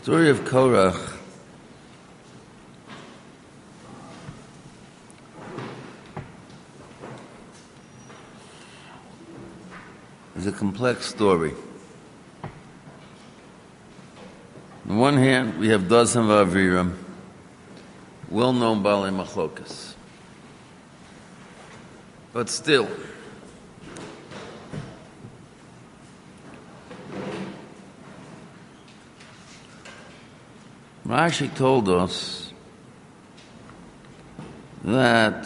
story of Korach is a complex story. On the one hand, we have Dazan v'Aviram, well-known Balei Machlokas. But still, Rashi told us that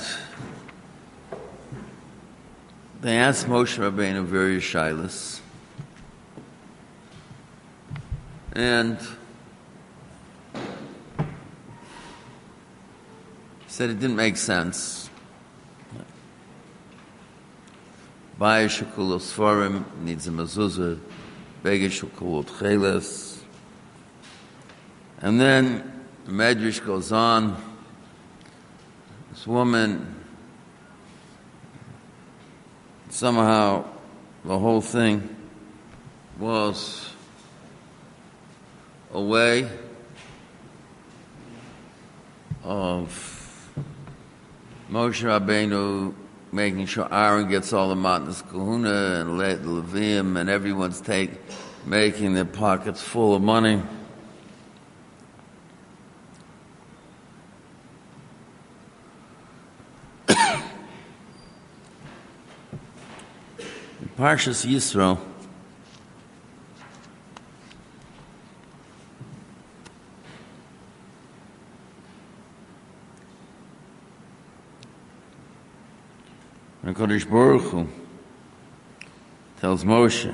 they asked Moshe Rabbeinu various shilas, and said it didn't make sense. Baya shekulos sfarim needs a mezuzah, bega shekulot cheles. And then the Medrash goes on. This woman, somehow the whole thing was a way of Moshe Rabbeinu making sure Aaron gets all the matnas kahuna and the Levium and everyone's making their pockets full of money. Parshas Yisro, when HaKadosh Baruch Hu tells Moshe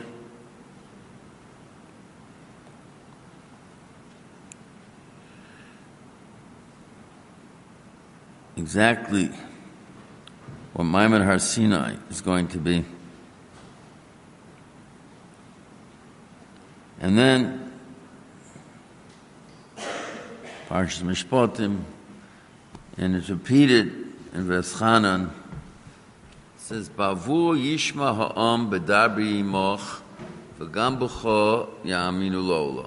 exactly what Maimon Har Sinai is going to be. And then, Parshas Mishpatim, and it's repeated in Ves Chanan, it says, Bavur yishma ha'am bedabri imoch, v'gam b'cho ya'aminu lo'olam.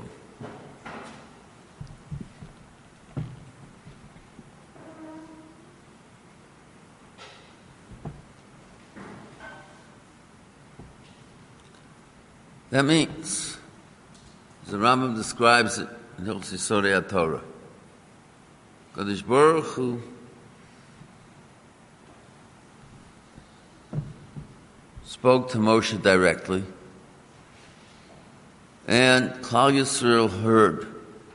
That means, the Rambam describes it in Hilchos Yesodei HaTorah. Kadosh Baruch Hu spoke to Moshe directly, and Klal Yisrael heard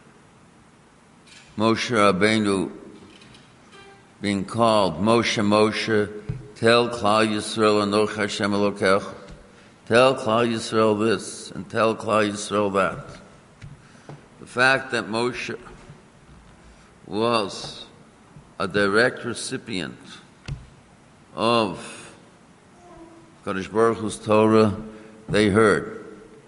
Moshe Rabbeinu being called, Moshe, Moshe, tell Klal Yisrael Anochi Hashem Elokecha. Tell Klal Yisrael this, and tell Klal Yisrael that. The fact that Moshe was a direct recipient of Kadosh Baruch Hu's Torah, they heard.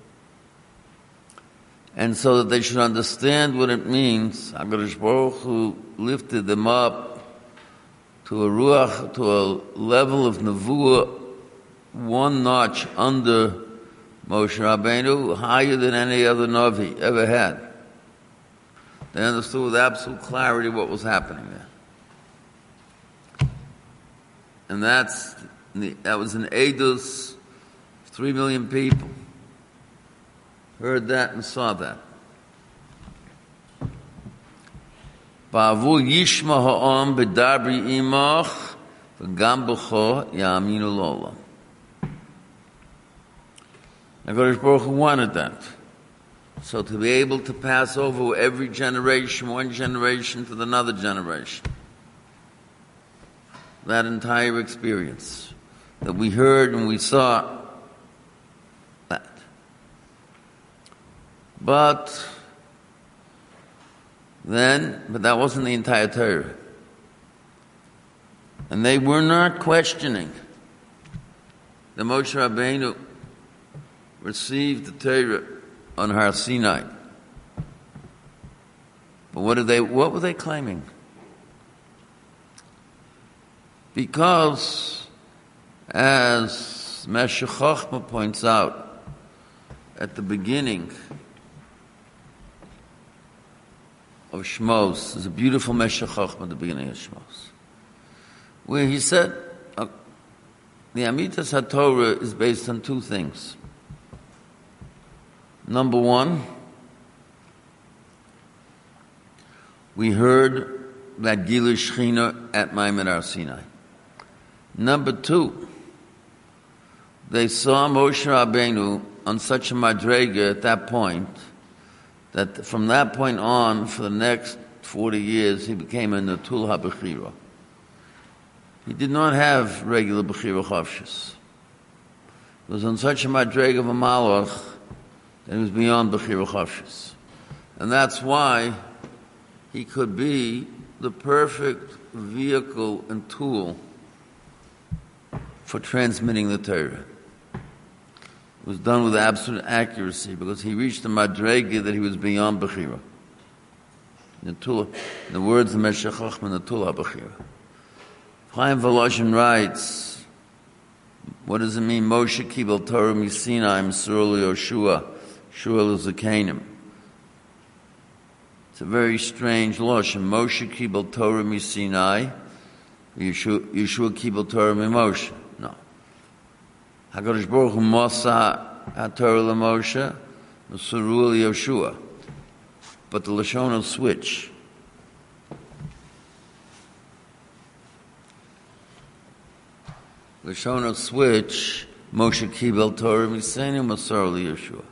And so that they should understand what it means, Kadosh Baruch Hu lifted them up to a ruach, to a level of nevuah, one notch under Moshe Rabbeinu, higher than any other Navi ever had. They understood with absolute clarity what was happening there. And that was an Eidos, 3 million people heard that and saw that. Ba'avur yishma ha'am bedabri imach v'gam b'cho ya'aminu lo'olam. HaKadosh Baruch Hu wanted that. So to be able to pass over every generation, one generation to another generation, that entire experience that we heard and we saw, that. But that wasn't the entire Torah. And they were not questioning the Moshe Rabbeinu received the Torah on Har Sinai. But what were they claiming? Because, as Meshech Chochmah points out at the beginning of Shmos. There's a beautiful Meshech Chochmah at the beginning of Shmos, where he said, the Amitas HaTorah is based on two things. Number one, we heard that Gilui Shechina at Maimon Har Sinai. Number two, they saw Moshe Rabbeinu on such a madrega at that point, that from that point on, for the next 40 years, he became a Natul HaBechira. He did not have regular Bechira Chavshis. He was on such a madrega of a Malach that he was beyond Bechira Chavshis. And that's why he could be the perfect vehicle and tool for transmitting the Torah. It was done with absolute accuracy because he reached the madrega that he was beyond Bechira. The words of Meshech Chochmah, Natul HaBechira. Chaim Volozhin writes, what does it mean? Moshe Kibel Torah Misinai M'Surah Yoshua. Shua is the Canaan. It's a very strange lashon. Moshe Kibel Torah Misinai, Yeshua Kibel Torah Mimoshe. No. HaKadosh Baruch Hu Mosa HaTorah LaMoshe, M'Surah Yoshua. But the lashon will switch. Lashon will switch. Moshe Kibel Torah Misinai, M'Surah Yoshua.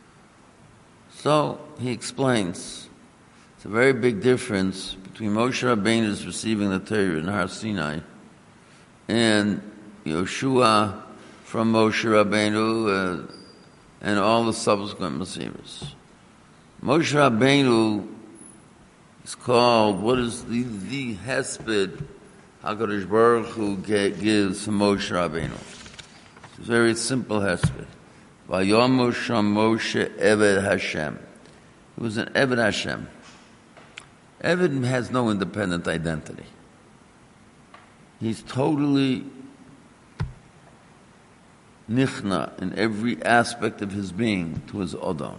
So he explains, it's a very big difference between Moshe Rabbeinu's receiving the Torah in Har Sinai and Yoshua from Moshe Rabbeinu and all the subsequent Messiahs. Moshe Rabbeinu is called, what is the Hesped HaKadosh Baruch Hu gives to Moshe Rabbeinu. It's a very simple Hesped. Vayomer Sham Moshe Eved Hashem. He was an Eved Hashem. Eved has no independent identity. He's totally nichna in every aspect of his being to his Odom.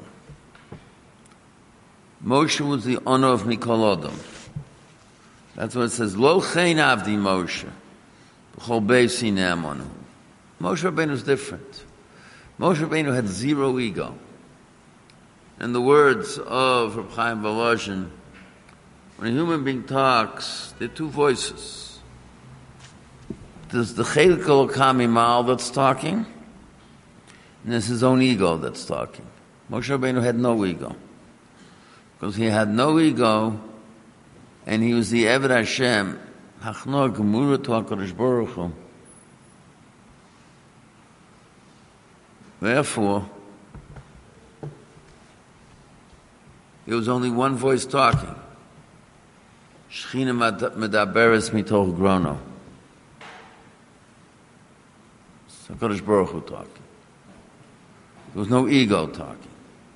Moshe was the honor of Mikol Odom. That's what it says. Lo chein avdi Moshe. B'chol beis hinei amonu. Moshe Rabbeinu is different. Moshe Rabbeinu had zero ego. In the words of Reb Chaim Volozhin, when a human being talks, there are two voices. There's the Chelik Elokam Imal that's talking, and there's his own ego that's talking. Moshe Rabbeinu had no ego. Because he had no ego, and he was the Eved Hashem, Hachno Gemura to HaKadosh Baruch Hu. Therefore, there was only one voice talking. Shechina medaberes mitoch grono. It's HaKadosh Baruch Hu talking. There was no ego talking.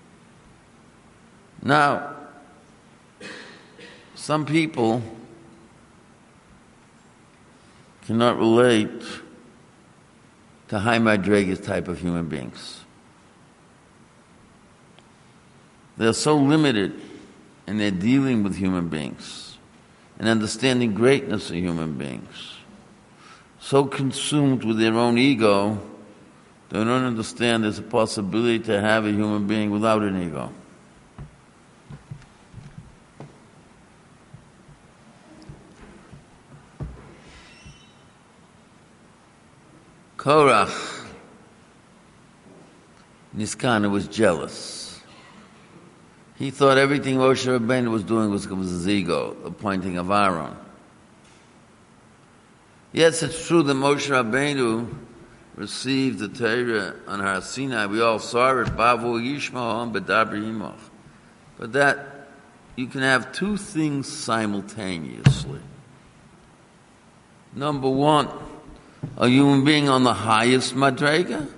Now, some people cannot relate to high madregas type of human beings. They're so limited in their dealing with human beings and understanding greatness of human beings, so consumed with their own ego, they don't understand there's a possibility to have a human being without an ego. Korach, Niskana was jealous. He thought everything Moshe Rabbeinu was doing was his ego, the pointing of Aaron. Yes, it's true that Moshe Rabbeinu received the Torah on Har Sinai. We all saw it, Bavu Yishmael B'dabri Himoch. But that, you can have two things simultaneously. Number one, a human being on the highest madrega,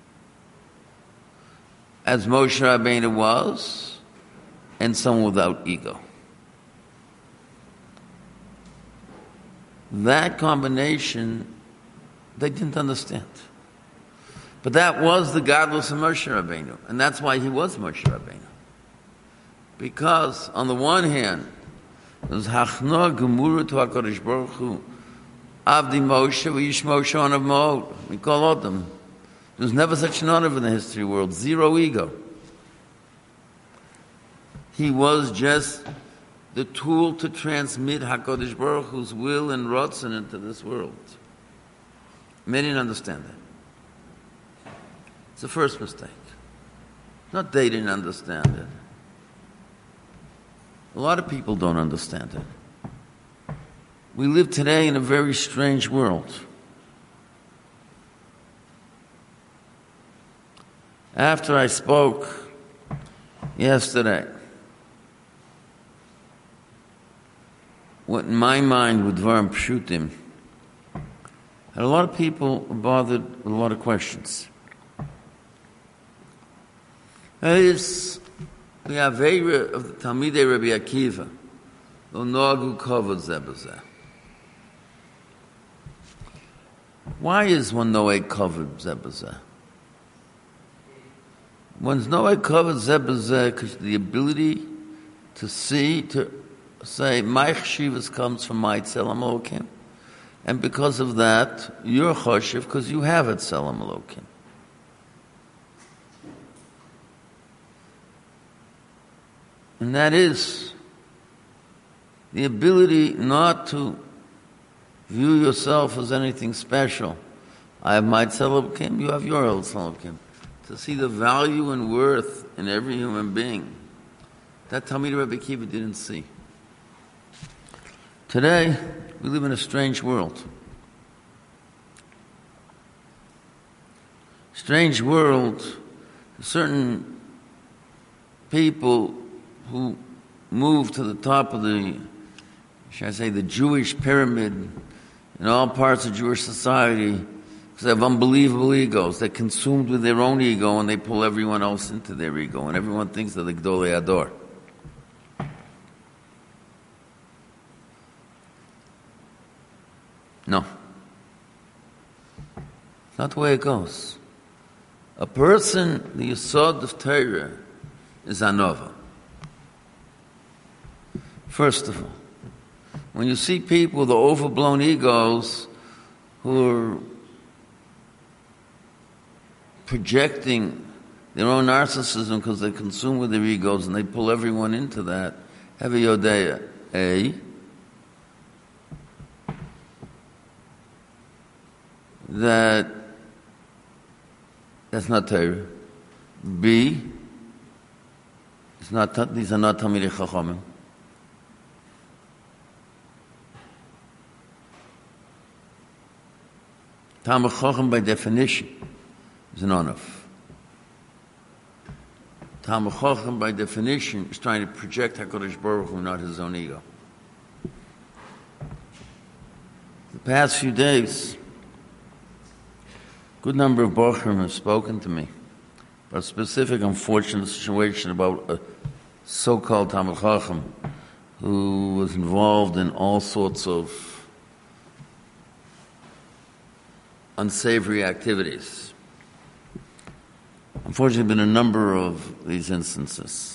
as Moshe Rabbeinu was, and someone without ego. That combination, they didn't understand. But that was the godless of Moshe Rabbeinu, and that's why he was Moshe Rabbeinu. Because, on the one hand, There's Hachna Gemura to HaKadosh Baruch Hu. Avdi Moshe, V'yish Moshe on of Mo'od. We call Adam. There's never such an honor in the history of the world. Zero ego. He was just the tool to transmit HaKadosh Baruch Hu's will and Ratzon into this world. Many didn't understand that. It's the first mistake. Not they didn't understand it. A lot of people don't understand it. We live today in a very strange world. After I spoke yesterday, what in my mind with Dvarim Pshutim, had a lot of people bothered with a lot of questions. That is the Aveira of the Talmidei Rabbi Akiva, Lo Noagu Kavod Zeh B'Zeh. Why is one Noeg Kavod Zeh B'Zeh? One's Noeg Kavod Zeh B'Zeh because the ability to see, to say, my chshivas comes from my Tzelem Elokim. And because of that, you're choshev because you have it Tzelem Elokim. And that is the ability not to view yourself as anything special. I have my Tzelem Elokim, you have your Tzelem Elokim. To see the value and worth in every human being. That Talmidei Rabbi Akiva didn't see. Today, we live in a strange world. Strange world. Certain people who move to the top of the, should I say, the Jewish pyramid in all parts of Jewish society because they have unbelievable egos. They're consumed with their own ego and they pull everyone else into their ego and everyone thinks they're the Gdolei Ador. No. Not the way it goes. A person, the Yesod of Torah, is Anova. First of all, when you see people with overblown egos who are projecting their own narcissism because they're consumed with their egos and they pull everyone into that, have a Yodea. A, that's not Torah. B, these are not Talmidei Chachamim. Talmid Chacham by definition is an onof. Talmid Chacham by definition is trying to project HaKadosh Baruch Hu, not his own ego. The past few days, a good number of Bochurim have spoken to me about a specific unfortunate situation about a so-called Talmid Chacham who was involved in all sorts of unsavory activities. Unfortunately, there have been a number of these instances.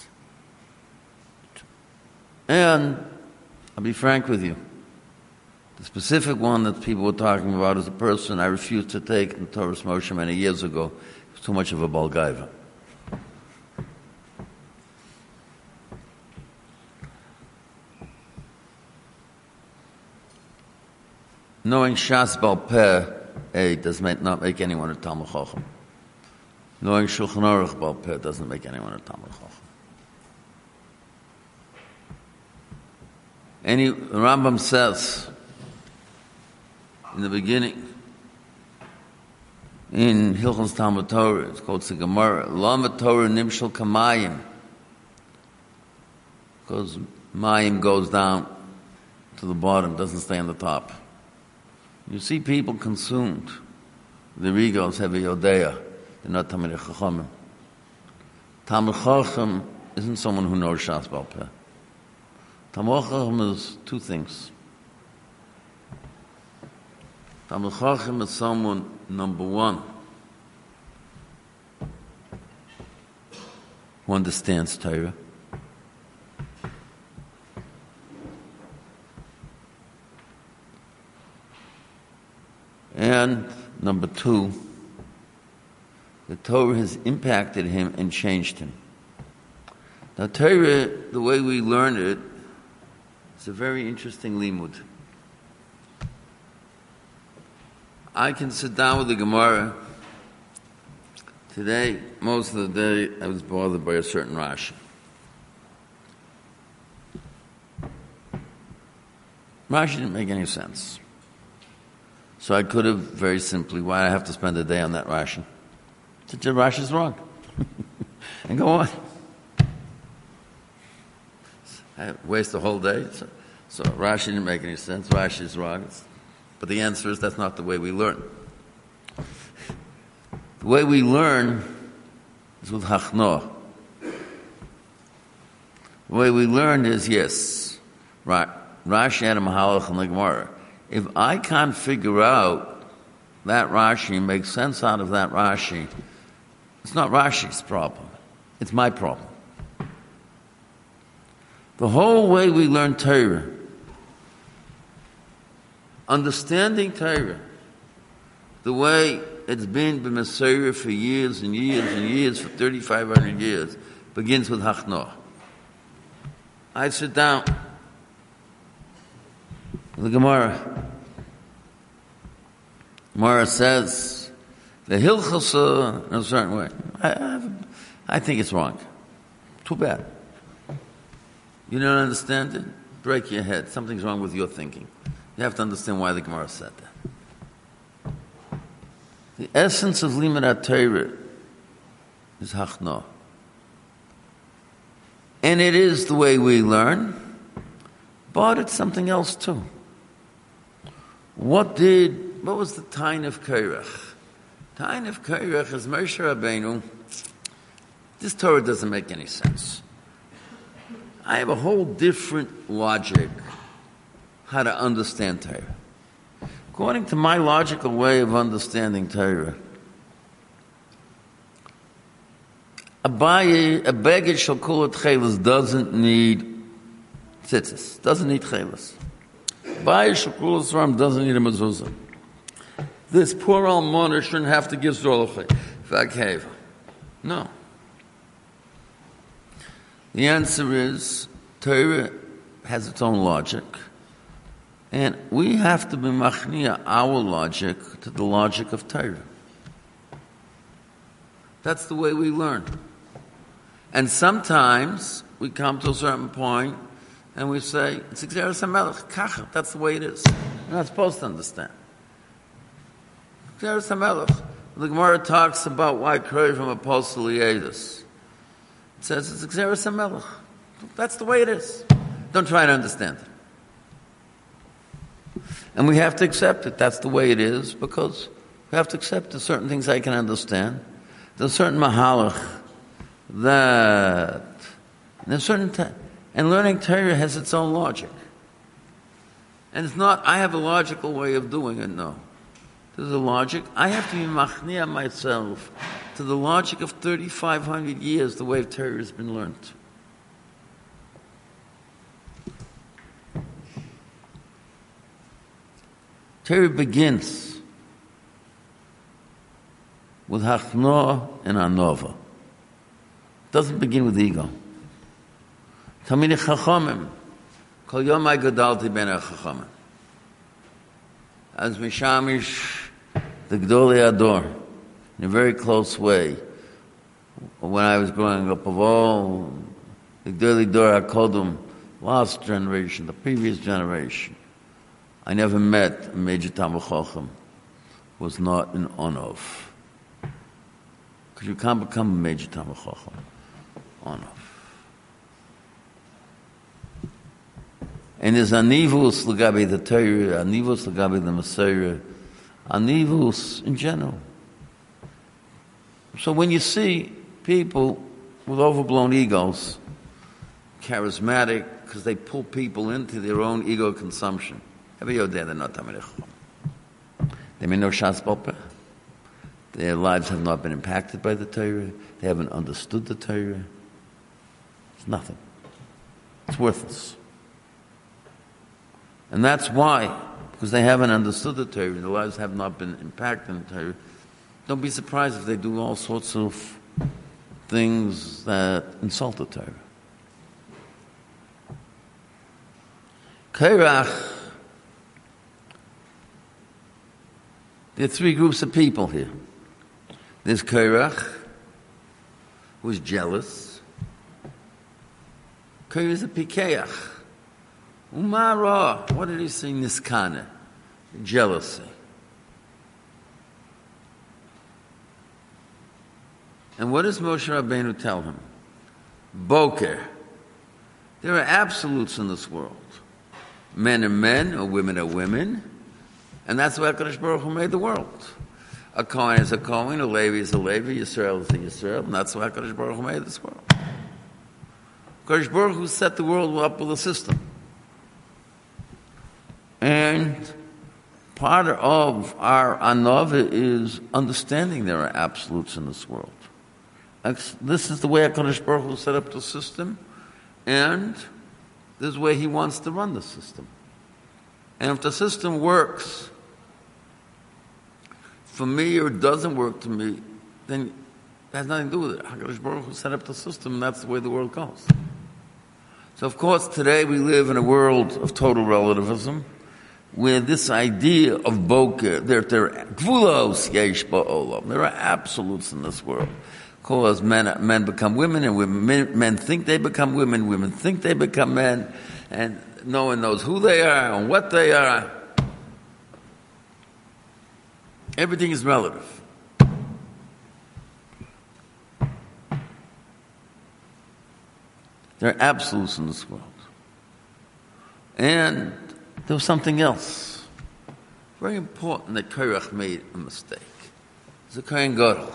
And I'll be frank with you. The specific one that people were talking about is a person I refused to take in Torah Moshe many years ago. It was too much of a Balgaiva. Knowing Shas Bal Peh does not make anyone a Talmid Chacham. Knowing Shulchan Aruch Bal Peh doesn't make anyone a Talmid Chacham. The Rambam says in the beginning, in Hilchos Talmud Torah, it's called the Gemara, Lama Torah Nimshal Kamayim, because Mayim goes down to the bottom, doesn't stay on the top. You see people consumed. Their egos have a Yodea. They're not Talmidei Chachamim. Talmid Chacham isn't someone who knows Shas Bal Peh. Talmid Chacham is two things. Talmid Chacham is someone, number one, who understands Torah. And number two, the Torah has impacted him and changed him. Now, Torah, the way we learn it, is a very interesting limud. I can sit down with the Gemara. Today, most of the day, I was bothered by a certain Rashi. Rashi didn't make any sense. So I could have very simply, why do I have to spend a day on that Rashi? Rashi's wrong. And go on. I waste the whole day. So Rashi didn't make any sense. Rashi's wrong. But the answer is that's not the way we learn. The way we learn is with hachnoah. The way we learn is, yes, right. Rashi had a mahalach in the Gemara. If I can't figure out that Rashi and make sense out of that Rashi, it's not Rashi's problem. It's my problem. The whole way we learn Torah, understanding Torah, the way it's been b'Mesorah for years and years and years, for 3,500 years, begins with hachnoah. I sit down with the Gemara. Gemara says the hilchasa in a certain way. I think it's wrong. Too bad. You don't understand it? Break your head. Something's wrong with your thinking. You have to understand why the Gemara said that. The essence of Limud Torah is hachnoah. And it is the way we learn, but it's something else too. What was the Tain of Korach? Tain of Korach is Moshe Rabbeinu. This Torah doesn't make any sense. I have a whole different logic how to understand Torah. According to my logical way of understanding Torah, a beged shel kulat chelis doesn't need tzitzis, doesn't need chelis. Abaye shel kulat sram doesn't need a mezuzah. This poor almona shouldn't have to give zorlachay. Vakeva. No. The answer is Torah has its own logic, and we have to be machnia our logic to the logic of Torah. That's the way we learn. And sometimes we come to a certain point and we say, it's Xeris HaMelech, kacha, that's the way it is. You're not supposed to understand. Xeris HaMelech. The Gemara talks about why Kroy from Apostle Yedus. It says it's Xeris HaMelech. That's the way it is. Don't try to understand it. And we have to accept it. That's the way it is, because we have to accept that certain things I can understand. There's a certain mahalach that there's certain and learning Torah has its own logic. And it's not, I have a logical way of doing it, no. There's a logic. I have to be machnia myself to the logic of 3,500 years, the way Torah has been learned. Torah begins with hachnoah and anova. It doesn't begin with ego. Talmidei Chachamim, kol yomai gadalti ben Chachamim. As Mishamish, the Gdolei Ador, in a very close way, when I was growing up, of all the Gdolei Dor HaKodum, last generation, the previous generation, I never met a major Talmid Chacham who was not an Onov. Because you can't become a major Talmid Chacham. Onov. And there's anivus l'gabi the Torah, anivus l'gabi the Mesorah, anivus in general. So when you see people with overblown egos, charismatic, because they pull people into their own ego consumption, every day they're not Talmidei Chacham. They may know Shas Bopeh. Their lives have not been impacted by the Torah. They haven't understood the Torah. It's nothing. It's worthless. And that's why, because they haven't understood the Torah, their lives have not been impacted in the Torah. Don't be surprised if they do all sorts of things that insult the Torah. Kairach, there are three groups of people here. There's Kairach, who is jealous. Kairach is a Pikeach. Umara, what did he say? Niskane, jealousy. And what does Moshe Rabbeinu tell him? Boker. There are absolutes in this world. Men are men, or women are women. And that's why HaKadosh Baruch Hu made the world. A Kohen is a Kohen, a Levi is a Levi, Yisrael is a Yisrael, and that's why HaKadosh Baruch Hu made this world. HaKadosh Baruch Hu set the world up with a system. And part of our anava is understanding there are absolutes in this world. This is the way HaKadosh Baruch Hu set up the system, and this is the way He wants to run the system. And if the system works for me or doesn't work to me, then it has nothing to do with it. HaKadosh Baruch Hu set up the system, and that's the way the world goes. So, of course, today we live in a world of total relativism, where this idea of boker, there are gvulos yesh ba'olam, there are absolutes in this world. Because men become women, and men think they become women think they become men, and no one knows who they are and what they are. Everything is relative. There are absolutes in this world. And there was something else. Very important that Kairach made a mistake. It's a Kohen Gadol.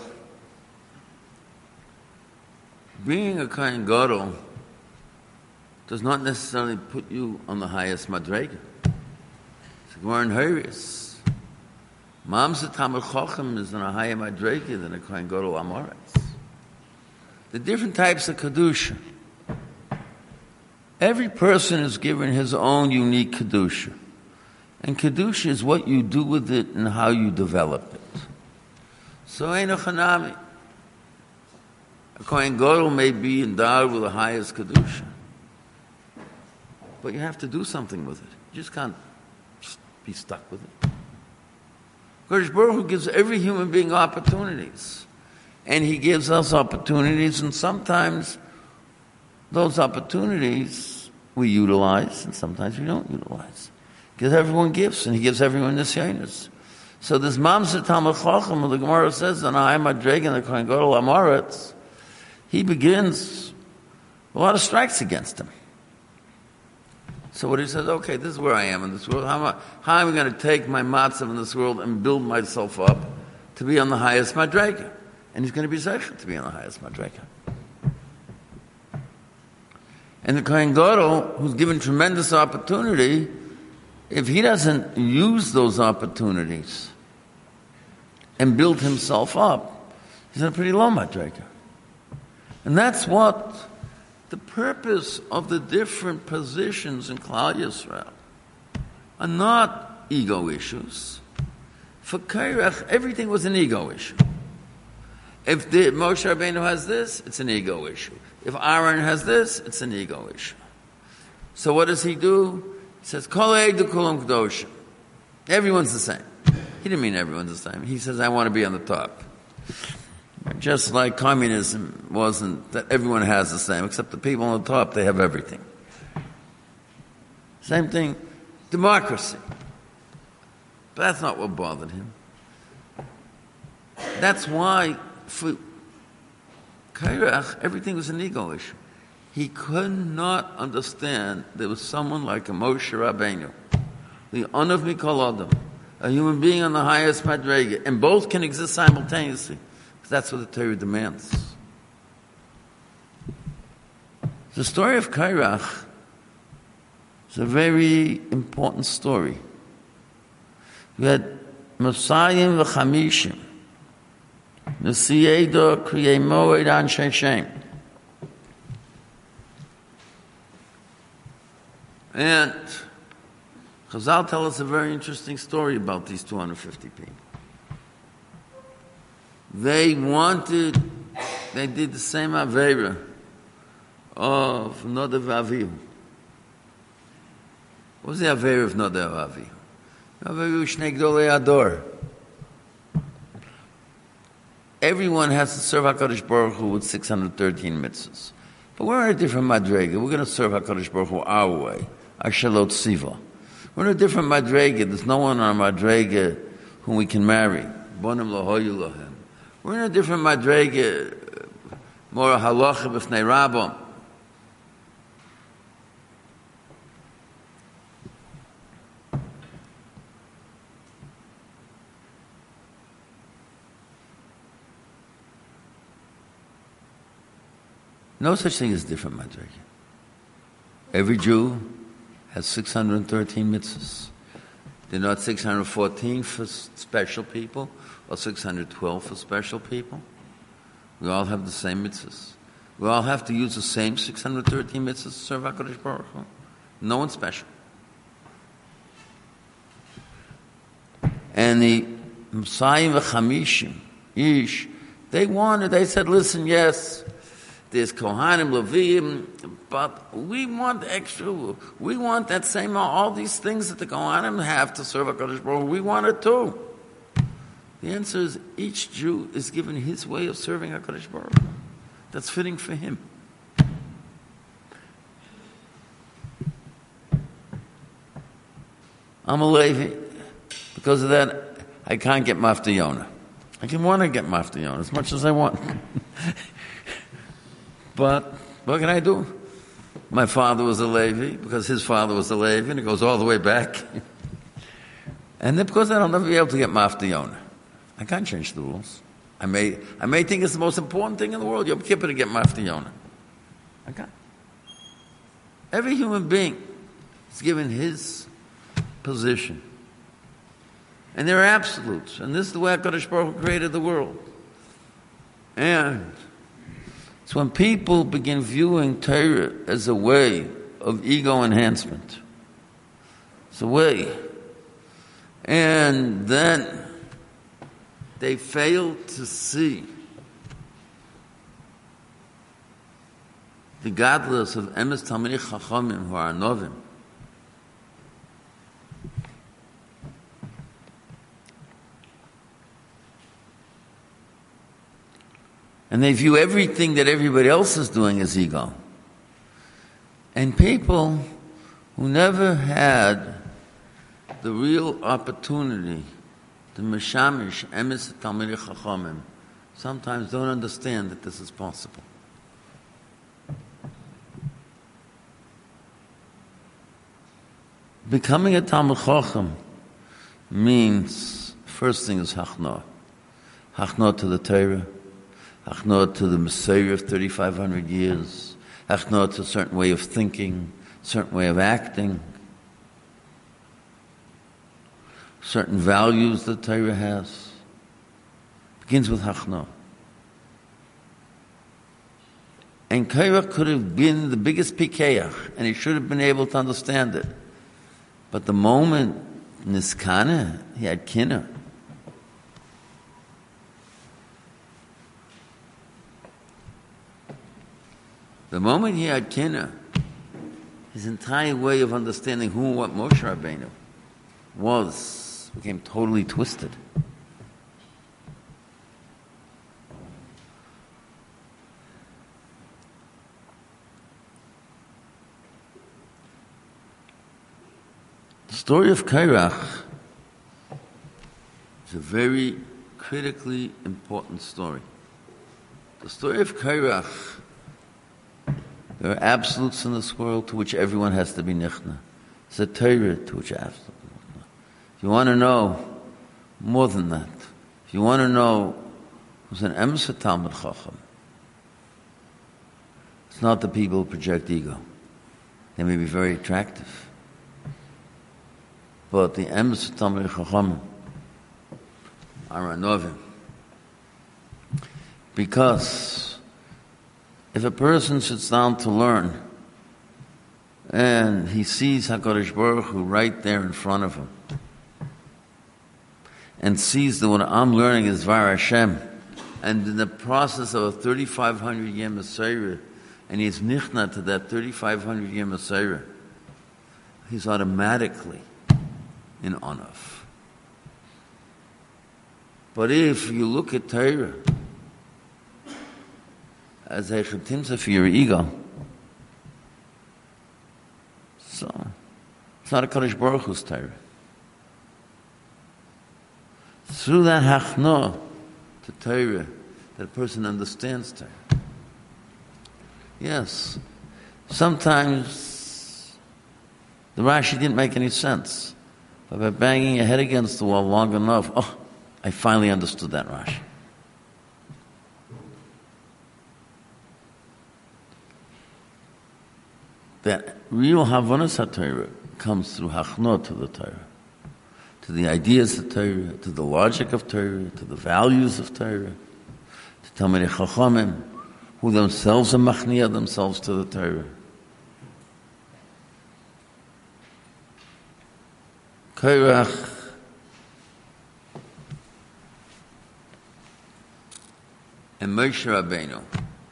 Being a Kohen Gadol does not necessarily put you on the highest madrega. It's a Gemara in Horayos. Mamzer Talmid Chacham is on a higher madrega than a Kohen Gadol Amoretz. The different types of Kedusha. Every person is given his own unique Kedusha. And Kedusha is what you do with it and how you develop it. So Eino Chanami. A Kohen Gadol may be endowed with the highest Kedusha. But you have to do something with it. You just can't be stuck with it. HaKadosh Baruch Hu gives every human being opportunities. And He gives us opportunities, and sometimes those opportunities we utilize, and sometimes we don't utilize. He gives everyone gifts, and He gives everyone nisyonos. So this Mamzer Talmid Chacham, the Gemara says, and I am a dragon, the Kohen Gadol Amoretz, he begins a lot of strikes against him. So what he says, okay, this is where I am in this world. How am I going to take my matzav in this world and build myself up to be on the highest madrega? And he's going to be zeicher to be on the highest madrega. And the Kohen Gadol, who's given tremendous opportunity, if he doesn't use those opportunities and build himself up, he's in a pretty low madrega. And that's what the purpose of the different positions in Klal Yisrael are not ego issues. For Kairach, everything was an ego issue. If Moshe Rabbeinu has this, it's an ego issue. If Aaron has this, it's an ego issue. So what does he do? He says, Kol Eidu Kulam Kedoshim. Everyone's the same. He didn't mean everyone's the same. He says, I want to be on the top. Just like communism wasn't that everyone has the same, except the people on the top, they have everything. Same thing, democracy. But that's not what bothered him. That's why for Kairach, everything was an ego issue. He could not understand there was someone like a Moshe Rabbeinu, the Anav Mikol Adam, a human being on the highest madrega, and both can exist simultaneously. That's what the Torah demands. The story of Kairach is a very important story. We had Mosayim v'Chamishim, Nesiyeda Kriyei Moed Anshe Shem. And Chazal tell us a very interesting story about these 250 people. They did the same Aveira of Nadav Avihu. What was the Aveira of Nadav Avihu? Avihu Shnei Gdolei Ador. Everyone has to serve HaKadosh Baruch Hu with 613 mitzvahs. But we're in a different madrega. We're going to serve HaKadosh Baruch Hu our way, our Shalot Siva. We're in a different madrega. There's no one on our madrega whom we can marry. Bonim Lohoyu Lohem. We're in a different madrega, more halacha b'fnei rabbim. No such thing as different madrega. Every Jew has 613 mitzvahs. They're not 614 for special people or 612 for special people. We all have the same mitzvahs. We all have to use the same 613 mitzvahs to serve HaKadosh Baruch Hu. No one special. And the Messiah v'chamishim, Ish, they said, listen, yes, there's Kohanim, Levim, but we want extra. We want that same, all these things that the Kohanim have to serve HaKadosh Baruch Hu. We want it too. The answer is each Jew is given his way of serving HaKadosh Baruch Hu. That's fitting for him. I'm a Levi. Because of that, I can't get Mafta Yonah. I can want to get Mafta Yonah as much as I want. But what can I do? My father was a Levi, because his father was a Levi, and it goes all the way back. And then because I'll never be able to get Mafta Yonah. I can't change the rules. I may think it's the most important thing in the world, Yom Kippur, to get Mafta Yonah. I can't. Every human being is given his position. And there are absolutes. And this is the way HaKadosh Baruch Hu created the world. And it's when people begin viewing Torah as a way of ego enhancement. It's a way. And then they fail to see the godless of Emes Talmidei Chachamim who are Novim. And they view everything that everybody else is doing as ego. And people who never had the real opportunity to meshamish emes talmidei chachamim sometimes don't understand that this is possible. Becoming a Talmid Chacham means, first thing is hachna. Hachna to the Torah. Hachna to the Messiah of 3,500 years. Hachna to a certain way of thinking, certain way of acting, certain values that Torah has. Begins with hachna. And Korach could have been the biggest pikeach, and he should have been able to understand it. But the moment niskana, he had kinah. The moment he had kinah, his entire way of understanding who and what Moshe Rabbeinu was became totally twisted. The story of Korach is a very critically important story. The story of Korach, there are absolutes in this world to which everyone has to be nichna. It's a Torah to which absolute nichna. If you want to know more than that, if you want to know who's an emes Talmid Chacham, it's not the people who project ego. They may be very attractive. But the emes Talmid Chacham are anovim. Because if a person sits down to learn And he sees HaKadosh Baruch Hu right there in front of him. And sees that what I'm learning is Var Hashem. And in the process of a 3,500 year Messiah, and he's nichna to that 3,500 year Messiah, he's automatically in Onav. But if you look at Torah as a chetimsa for your ego, so it's not a Kadosh Baruch Hu's Torah. Through that hachna to Torah, that a person understands Torah. Yes, sometimes the Rashi didn't make any sense, but by banging your head against the wall long enough, I finally understood that Rashi. That real Havanas HaTorah comes through hachna to the Torah, to the ideas of Torah, to the logic of Torah, to the values of Torah, to Talmidei Chachamim, who themselves are machniya themselves to the Torah. Korach and Moshe Rabbeinu.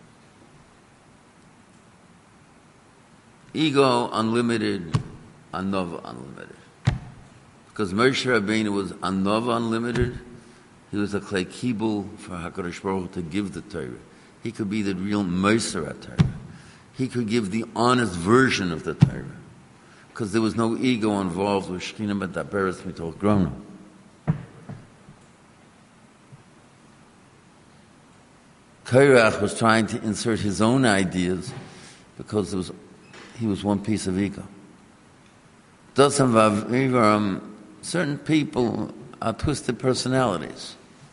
Ego unlimited, Anova unlimited. Because Moshe Rabbeinu was Anova unlimited, he was a Klei Kibul for HaKadosh Baruch Hu to give the Torah. He could be the real Moser at Torah. He could give the honest version of the Torah. Because there was no ego involved with Shekhinah Medaberes Mitoch Grona. Korach was trying to insert his own ideas because he was one piece of ego. Certain people are twisted personalities.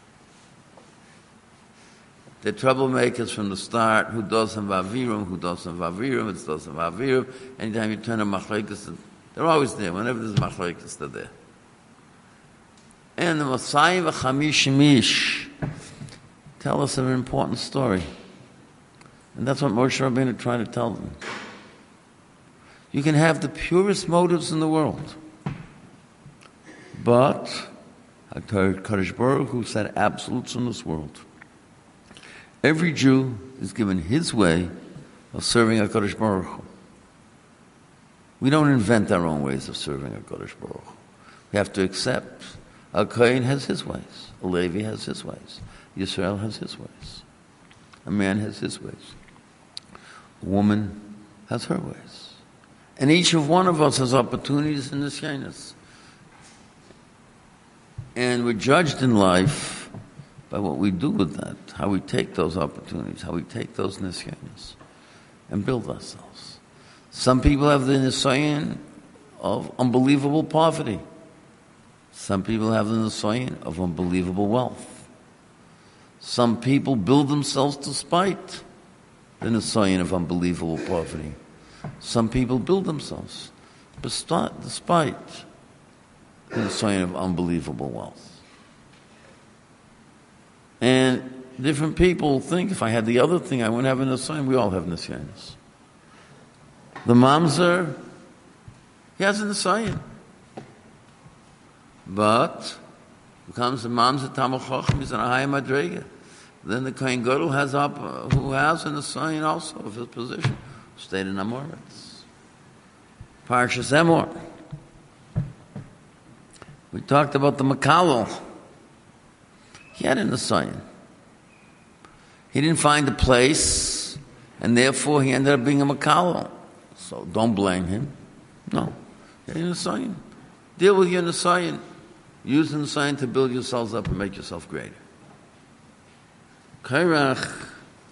They're troublemakers from the start. Who does some vavirum? Who does some vavirum? It's does some vavirum. Anytime you turn a machlekes, they're always there. Whenever there's machlekes, they're there. And the Messiah v'chamish mish tell us an important story, and that's what Moshe Rabbeinu tried to tell them. You can have the purest motives in the world, but HaKadosh Baruch Hu said absolutes in this world. Every Jew is given his way of serving HaKadosh Baruch Hu. We don't invent our own ways of serving HaKadosh Baruch Hu. We have to accept a Kohen has his ways, a Levi has his ways, Yisrael has his ways, a man has his ways, a woman has her ways. And each of one of us has opportunities in this Nisyanis. And we're judged in life by what we do with that, how we take those opportunities, how we take those Nisyanis and build ourselves. Some people have the Nisyan of unbelievable poverty. Some people have the Nisyan of unbelievable wealth. Some people build themselves despite the Nisyan of unbelievable poverty. Some people build themselves despite the sign of unbelievable wealth. And different people think, if I had the other thing, I wouldn't have a Nisyan. We all have Nisyanis. The Mamzer, he has a Nisyan. But becomes the Mamzer Talmid Chacham, he's in a high Madrega. Then the Kohen Gadol who has a Nisyan also of his position. Stayed in Amoritz. Parshas Emor. We talked about the Makalel. He had an Nisyan. He didn't find a place, and therefore he ended up being a Makalel. So don't blame him. No. He had an Nisyan. Deal with your Nisyan. Use the Nisyan to build yourselves up and make yourself greater. Korach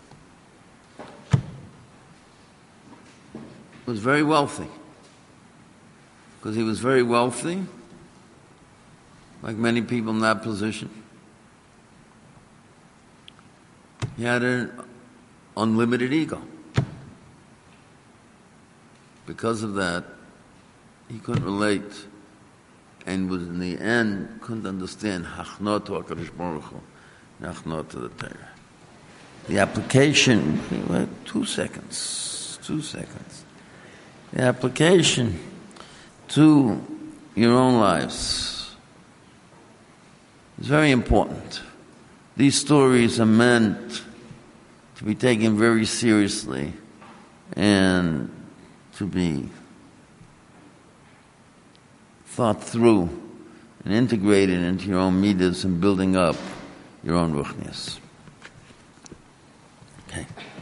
was very wealthy. Because he was very wealthy, like many people in that position. He had an unlimited ego. Because of that, he couldn't relate and was in the end couldn't understand hachna to HaKadosh Baruch Hu, hachna to the Torah. The application, 2 seconds. the application to your own lives is very important. These stories are meant to be taken very seriously and to be thought through and integrated into your own midas and building up your own ruchnias. Okay.